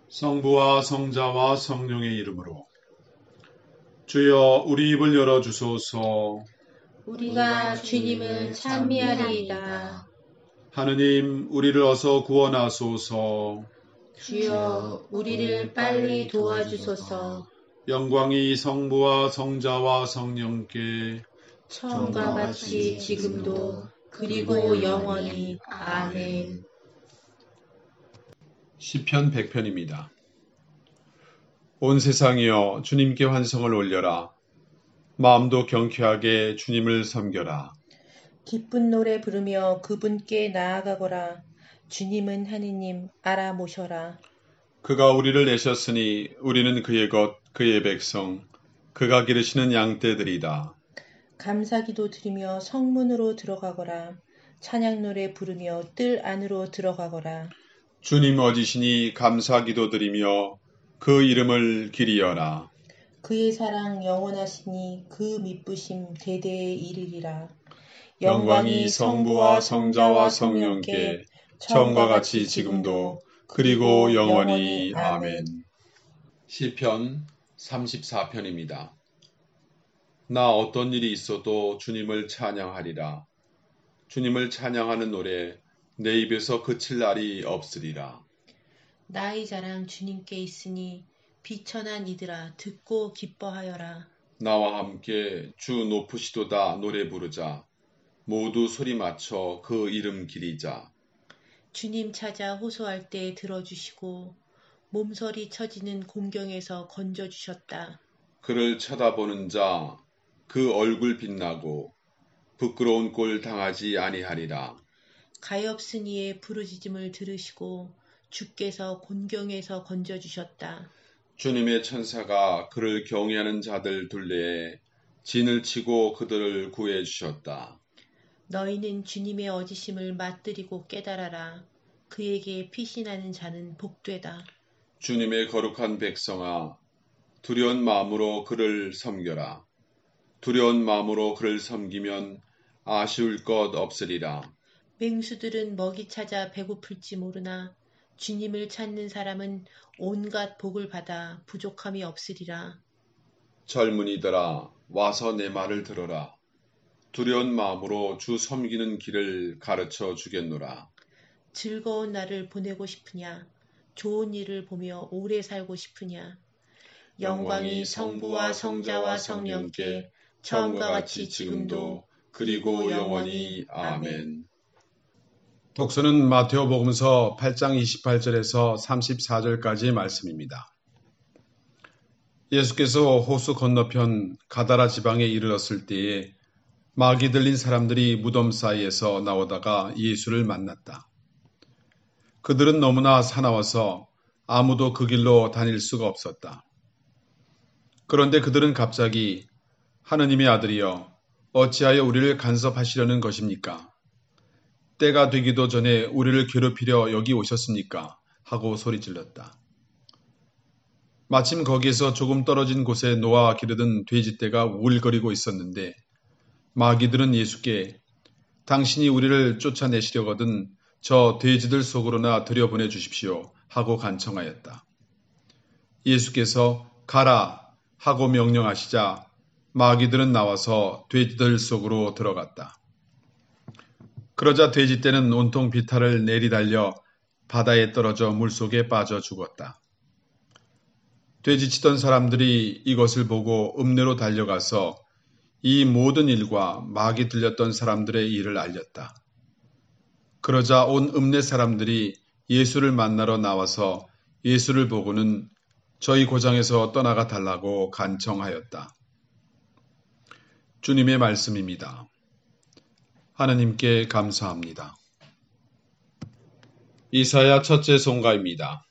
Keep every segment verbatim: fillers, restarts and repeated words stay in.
성부와 성자와 성령의 이름으로. 주여 우리 입을 열어주소서. 우리가 주님을 찬미하리이다. 하느님 우리를 어서 구원하소서. 주여 우리를 빨리 도와주소서. 영광이 성부와 성자와 성령께 처음과 같이 지금도 그리고 영원히. 아멘. 시편 백 편입니다. 온 세상이여 주님께 환성을 올려라. 마음도 경쾌하게 주님을 섬겨라. 기쁜 노래 부르며 그분께 나아가거라. 주님은 하느님 알아 모셔라. 그가 우리를 내셨으니 우리는 그의 것, 그의 백성, 그가 기르시는 양떼들이다. 감사기도 드리며 성문으로 들어가거라. 찬양 노래 부르며 뜰 안으로 들어가거라. 주님 어지시니 감사기도 드리며 그 이름을 기리어라. 그의 사랑 영원하시니 그 미쁘심 대대에 이르리라. 영광이 성부와 성자와 성령께 처음과 같이 지금도 그리고 영원히. 아멘. 시편 삼십사 편입니다. 나 어떤 일이 있어도 주님을 찬양하리라. 주님을 찬양하는 노래 내 입에서 그칠 날이 없으리라. 나의 자랑 주님께 있으니 비천한 이들아 듣고 기뻐하여라. 나와 함께 주 높으시도다 노래 부르자. 모두 소리 맞춰 그 이름 기리자. 주님 찾아 호소할 때 들어주시고 몸서리 쳐지는 공경에서 건져주셨다. 그를 쳐다보는 자 그 얼굴 빛나고 부끄러운 꼴 당하지 아니하리라. 가엾은 이의 부르짖음을 들으시고 주께서 곤경에서 건져주셨다. 주님의 천사가 그를 경외하는 자들 둘레에 진을 치고 그들을 구해주셨다. 너희는 주님의 어지심을 맛들이고 깨달아라. 그에게 피신하는 자는 복되다. 주님의 거룩한 백성아, 두려운 마음으로 그를 섬겨라. 두려운 마음으로 그를 섬기면 아쉬울 것 없으리라. 맹수들은 먹이 찾아 배고플지 모르나 주님을 찾는 사람은 온갖 복을 받아 부족함이 없으리라. 젊은이들아, 와서 내 말을 들어라. 두려운 마음으로 주 섬기는 길을 가르쳐 주겠노라. 즐거운 날을 보내고 싶으냐? 좋은 일을 보며 오래 살고 싶으냐? 영광이 성부와 성자와 성령께 처음과 같이 지금도 그리고 영원히. 아멘. 독서는 마테오복음서 팔 장 이십팔 절에서 삼십사 절까지의 말씀입니다. 예수께서 호수 건너편 가다라 지방에 이르렀을 때에 마귀 들린 사람들이 무덤 사이에서 나오다가 예수를 만났다. 그들은 너무나 사나워서 아무도 그 길로 다닐 수가 없었다. 그런데 그들은 갑자기 하느님의 아들이여 어찌하여 우리를 간섭하시려는 것입니까? 때가 되기도 전에 우리를 괴롭히려 여기 오셨습니까? 하고 소리질렀다. 마침 거기에서 조금 떨어진 곳에 노아 기르던 돼지떼가 우울거리고 있었는데 마귀들은 예수께 당신이 우리를 쫓아내시려거든 저 돼지들 속으로나 들여보내 주십시오 하고 간청하였다. 예수께서 가라 하고 명령하시자 마귀들은 나와서 돼지들 속으로 들어갔다. 그러자 돼지떼는 온통 비탈을 내리달려 바다에 떨어져 물속에 빠져 죽었다. 돼지치던 사람들이 이것을 보고 읍내로 달려가서 이 모든 일과 마귀 들렸던 사람들의 일을 알렸다. 그러자 온 읍내 사람들이 예수를 만나러 나와서 예수를 보고는 저희 고장에서 떠나가 달라고 간청하였다. 주님의 말씀입니다. 하나님께 감사합니다. 이사야 첫째 송가입니다.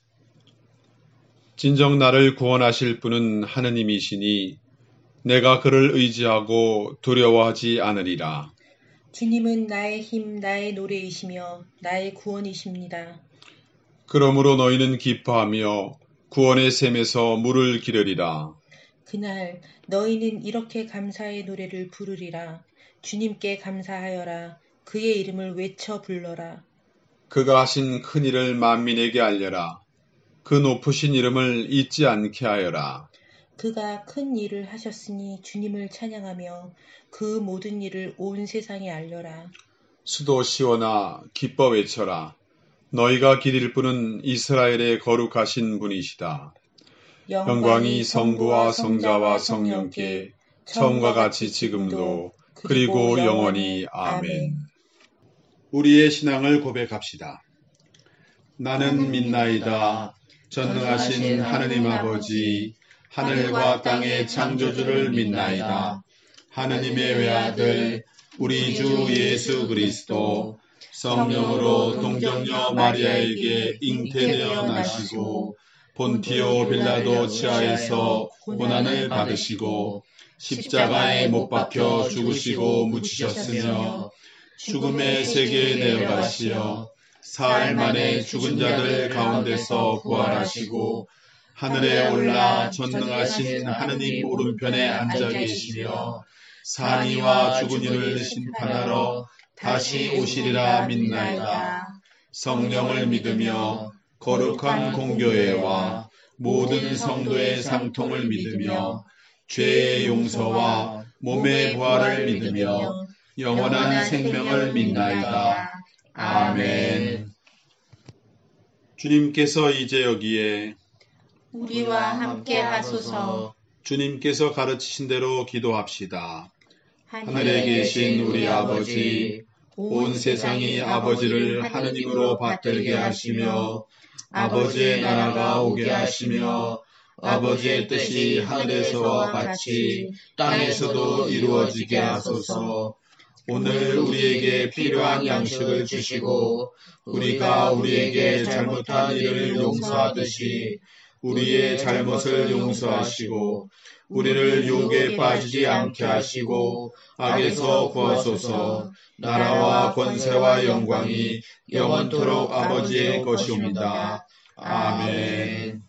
진정 나를 구원하실 분은 하느님이시니 내가 그를 의지하고 두려워하지 않으리라. 주님은 나의 힘, 나의 노래이시며 나의 구원이십니다. 그러므로 너희는 기뻐하며 구원의 샘에서 물을 기르리라. 그날 너희는 이렇게 감사의 노래를 부르리라. 주님께 감사하여라. 그의 이름을 외쳐 불러라. 그가 하신 큰 일을 만민에게 알려라. 그 높으신 이름을 잊지 않게 하여라. 그가 큰 일을 하셨으니 주님을 찬양하며 그 모든 일을 온 세상에 알려라. 수도 시온아 기뻐 외쳐라. 너희가 기릴 분은 이스라엘의 거룩하신 분이시다. 영광이 성부와 성자와 성령께 처음과 같이 지금도 그리고 영원히 아멘. 우리의 신앙을 고백합시다. 나는 믿나이다. 전능하신 하느님 아버지, 하늘과 땅의 창조주를 믿나이다. 하느님의 외아들 우리 주 예수 그리스도 성령으로 동정녀 마리아에게 잉태되어 나시고 본티오 빌라도 치하에서 고난을 받으시고 십자가에 못 박혀 죽으시고 묻히셨으며 죽음의 세계에 내려가시어 사흘 만에 죽은 자들 가운데서 부활하시고 하늘에 올라 전능하신 하느님 오른편에 앉아 계시며 산이와 죽은 이를 심판하러 다시 오시리라 믿나이다. 성령을 믿으며 거룩한 공교회와 모든 성도의 상통을 믿으며 죄의 용서와 몸의 부활을 믿으며 영원한 생명을 믿나이다. 아멘. 주님께서 이제 여기에 우리와 함께 하소서. 주님께서 가르치신 대로 기도합시다. 하늘에 계신 우리 아버지, 온 세상이 아버지를 하느님으로 받들게 하시며 아버지의 나라가 오게 하시며 아버지의 뜻이 하늘에서와 같이 땅에서도 이루어지게 하소서. 오늘 우리에게 필요한 양식을 주시고 우리가 우리에게 잘못한 일을 용서하듯이 우리의 잘못을 용서하시고 우리를 유혹에 빠지지 않게 하시고 악에서 구하소서. 나라와 권세와 영광이 영원토록 아버지의 것이옵니다. 아멘.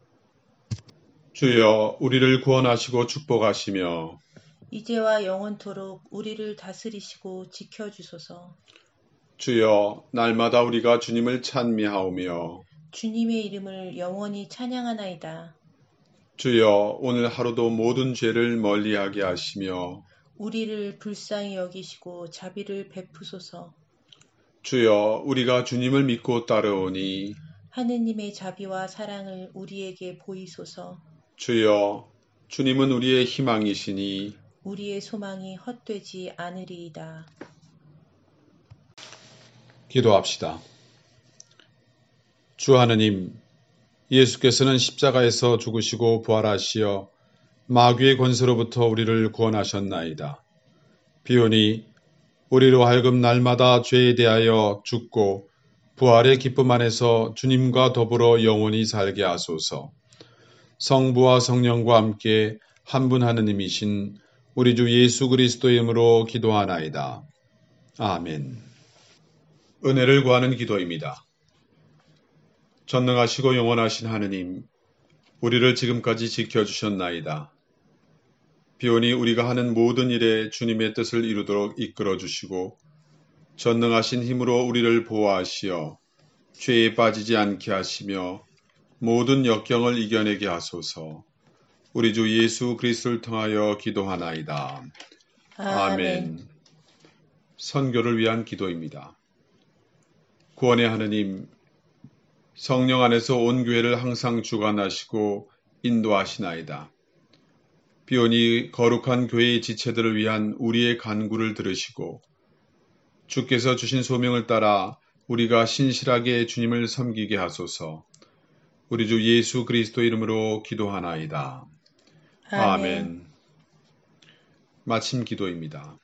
주여 우리를 구원하시고 축복하시며 이제와 영원토록 우리를 다스리시고 지켜주소서. 주여 날마다 우리가 주님을 찬미하오며 주님의 이름을 영원히 찬양하나이다. 주여 오늘 하루도 모든 죄를 멀리하게 하시며 우리를 불쌍히 여기시고 자비를 베푸소서. 주여 우리가 주님을 믿고 따르오니 하느님의 자비와 사랑을 우리에게 보이소서. 주여 주님은 우리의 희망이시니 우리의 소망이 헛되지 않으리이다. 기도합시다. 주 하느님, 예수께서는 십자가에서 죽으시고 부활하시어 마귀의 권세로부터 우리를 구원하셨나이다. 비오니 우리로 하여금 날마다 죄에 대하여 죽고 부활의 기쁨 안에서 주님과 더불어 영원히 살게 하소서. 성부와 성령과 함께 한 분 하느님이신 우리 주 예수 그리스도의 이름으로 기도하나이다. 아멘. 은혜를 구하는 기도입니다. 전능하시고 영원하신 하느님, 우리를 지금까지 지켜주셨나이다. 비오니 우리가 하는 모든 일에 주님의 뜻을 이루도록 이끌어주시고 전능하신 힘으로 우리를 보호하시어 죄에 빠지지 않게 하시며 모든 역경을 이겨내게 하소서. 우리 주 예수 그리스도를 통하여 기도하나이다. 아멘. 아멘. 선교를 위한 기도입니다. 구원의 하느님, 성령 안에서 온 교회를 항상 주관하시고 인도하시나이다. 비오니 거룩한 교회의 지체들을 위한 우리의 간구를 들으시고 주께서 주신 소명을 따라 우리가 신실하게 주님을 섬기게 하소서. 우리 주 예수 그리스도 이름으로 기도하나이다. 아멘. 아멘. 마침 기도입니다.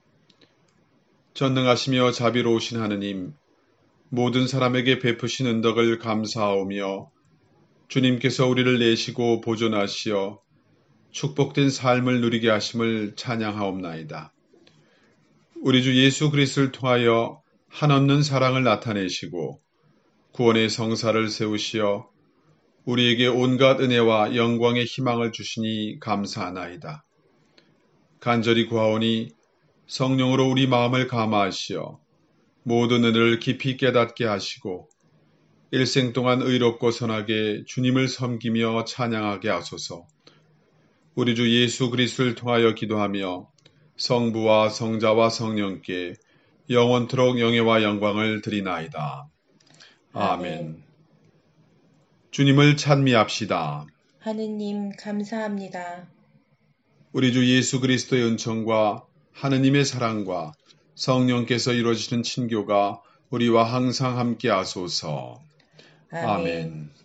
전능하시며 자비로우신 하느님, 모든 사람에게 베푸신 은덕을 감사하오며 주님께서 우리를 내시고 보존하시어 축복된 삶을 누리게 하심을 찬양하옵나이다. 우리 주 예수 그리스도를 통하여 한없는 사랑을 나타내시고 구원의 성사를 세우시어 우리에게 온갖 은혜와 영광의 희망을 주시니 감사하나이다. 간절히 구하오니 성령으로 우리 마음을 감화하시어 모든 은혜를 깊이 깨닫게 하시고 일생 동안 의롭고 선하게 주님을 섬기며 찬양하게 하소서. 우리 주 예수 그리스도를 통하여 기도하며 성부와 성자와 성령께 영원토록 영예와 영광을 드리나이다. 아멘. 주님을 찬미합시다. 하느님 감사합니다. 우리 주 예수 그리스도의 은총과 하느님의 사랑과 성령께서 이루어지는 친교가 우리와 항상 함께 하소서. 아멘. 아멘.